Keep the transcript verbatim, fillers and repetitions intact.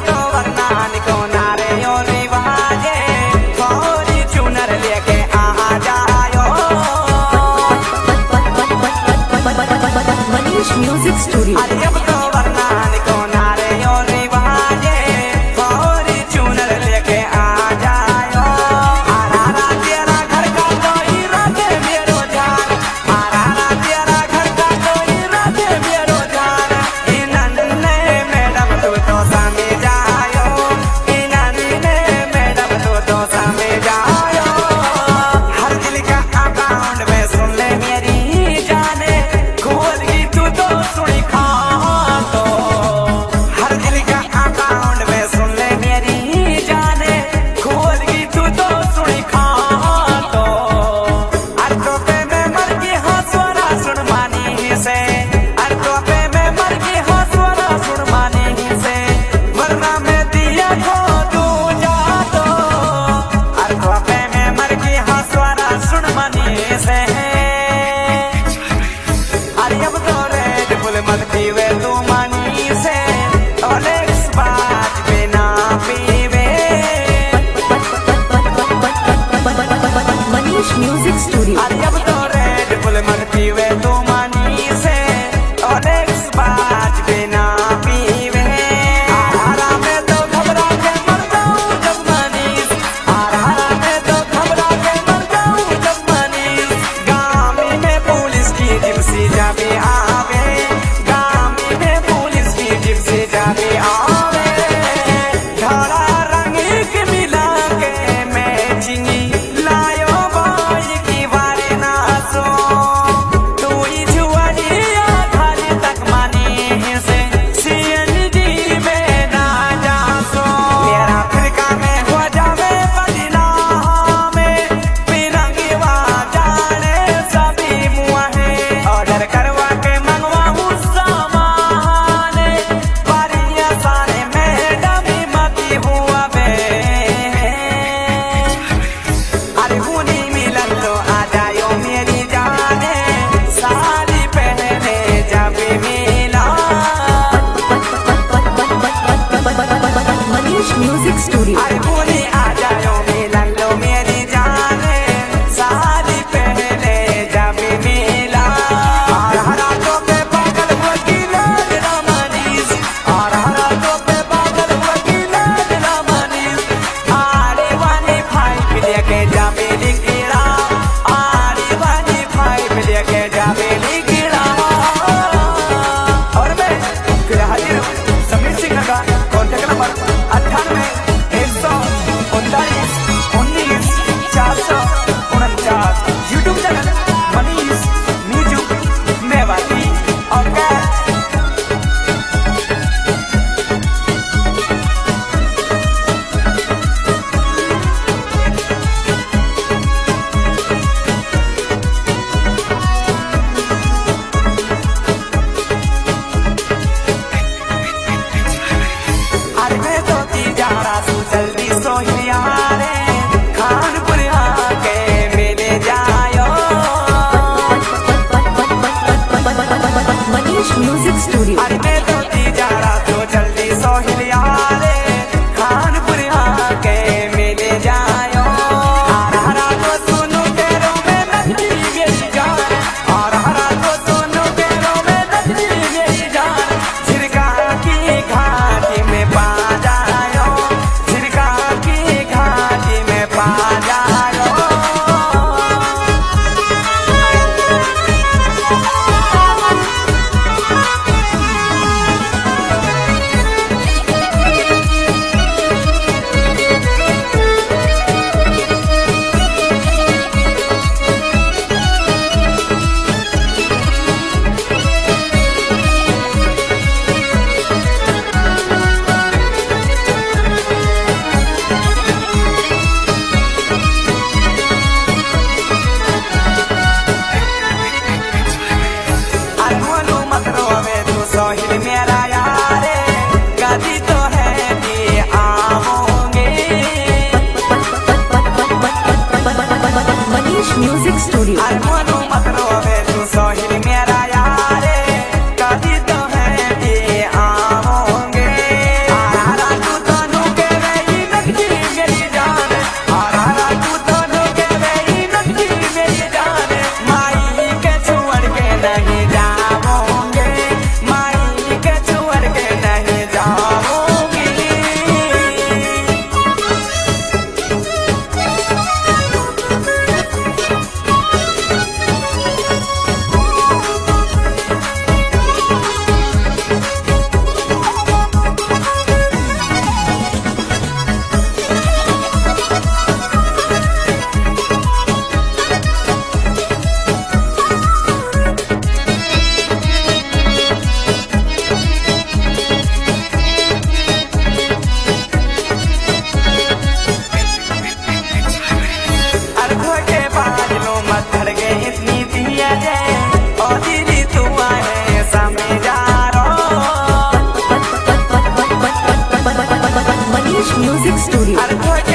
तो वरना निको नारे यो रिवाजे थोड़ी चुनर लेके आ जायो। Manish music studio. अरे अब तो वरना निको नारे यो रिवाजे थोड़ी चुनर लेके आ जायो। आरारा तेरा घर का कोई रखे मेरो जान, आरारा तेरा घर का कोई रखे मेरो जान। इनन्ने मैडम तू तो सामे जायो, इनन्ने मैडम तू तो सामे जायो। हर दिल का अकाउंट में सुन ले मेरी जाने, खोल की तू तो सुनी खा तो। हर दिल का अकाउंट में सुन ले मेरी जाने, खोल की तू तो सुनी खा तो। अरे तो पे मैं मर की हंसवारा सुन मानी से, अरे तो पे मैं मर की हंसवारा सुन मानी से, वरना मैं दिया खो तू जा तो। अरे तो पे मैं मर की हंसवारा सुन मानी से। अरे अब तो रेड बुल मत पीवे तू मानी से, ओलेक्स बाज पे ना पीवे। Manish music studio. अरे अब तो रेड बुल मत पीवे तू मानी से, ओलेक्स बाज पे ना पीवे। आरारा में तो घबरा के मर जाऊं जब मनीष, आरारा में तो घबरा के मर जाऊं जब मनीष। गाँव में पुलिस की जिप्सी जाबे आवे, गाँव में पुलिस की जिप्सी जाबे आवे। धड़ा रंग के मिला के मैचिंग लायो बाई की वारे ना सो। तू ही जुआनिया खाली तक मानी से, सीएनजी में ना जा सो। मेरा फिरका में हो जावे बदनाम में, फिरंगी वहाँ जाने सभी मुआ है। ऑर्डर करवा के मंगवाऊं सामान, बारियां सारे मैडम ही मती हुआ बे। अरे हुनी मिलन तो आ जायो मेरी जाने, साड़ी पहने जब मिला। Manish music studio. अरे हुनी आ जायो मिलन लो मेरी जाने, साड़ी पहने जब मिला। और हरा तो पे पागल वकील तेरा मनीष, और हरा तो पे पागल वकील तेरा मनीष। आरे वाली फाइव लेके जाबे लिखिरा, आरे वाली फाइव लेके जाबे लिखिरा। और मैं फिर हाजिर हूँ समीर सिंह का कॉन्टेक्ट नंबर अट्ठानवे एक सौ Music Studio. अरे कोई